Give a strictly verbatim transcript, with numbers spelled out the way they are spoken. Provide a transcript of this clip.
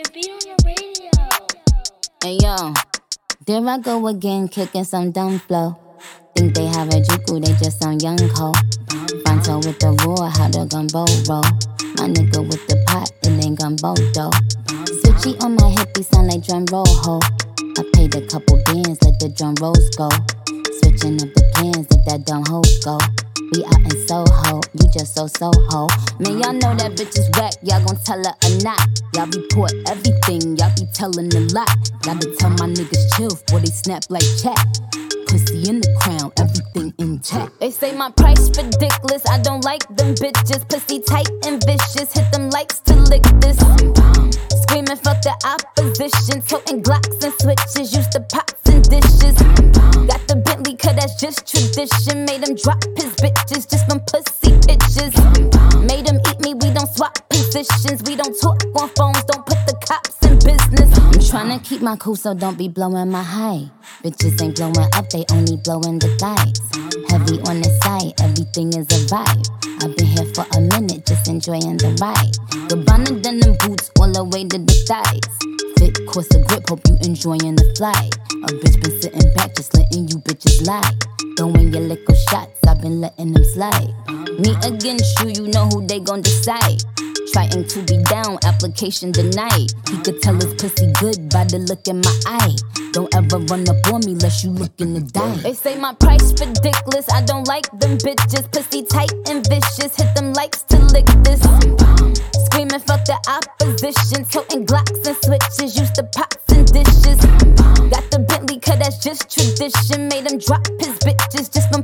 Hey yo, there I go again, kicking some dumb flow. Think they have a juku, they just some young hoe. Fronto with the roar, how the gumbo roll. My nigga with the pot, it ain't gumbo dough. Switchy on my hip, he sound like drum roll ho. I paid a couple bands, let the drum rolls go. Switching up the plans, let that dumb hoe go. We out in Soho, you just so Soho. Man, y'all know that bitch is whack, y'all gon' tell her or not. Y'all report everything, y'all be telling a lot. Gotta tell my niggas chill, before they snap like chat. Pussy in the crown, everything intact. They say my price ridiculous, I don't like them bitches. Pussy tight and vicious, hit them likes to lick this. Screaming fuck the opposition, toting Glocks and switches, used to pots and dishes. Got the Bentley, cause that's just tradition. Made him drop his bitches just from pussy pictures. Made him eat me, we don't swap positions. We don't talk on phones, don't put the cops in business. I'm tryna keep my cool, so don't be blowing my high. Bitches ain't blowing up, they only blowing the thighs. Heavy on the side, everything is a vibe. I've been here for a minute, just enjoying the ride. Gabbana denim boots all the way to the thighs. Fit course of grip, hope you enjoying the flight. A bitch been sitting back, just letting you bitches lie. Throwing your little shots, I've been letting them slide. Me against you, you know who they gon' decide. Trying to be down, application denied. He could tell his pussy good by the look in my eye. Don't ever run up on me unless you looking to die. They say my price ridiculous, I don't like them bitches. Pussy tight and vicious, hit them likes to lick this. Screaming fuck the opposition, toting Glocks and switches, used to pots and dishes. Got the Bentley, cause that's just tradition. Made him drop his bitches just from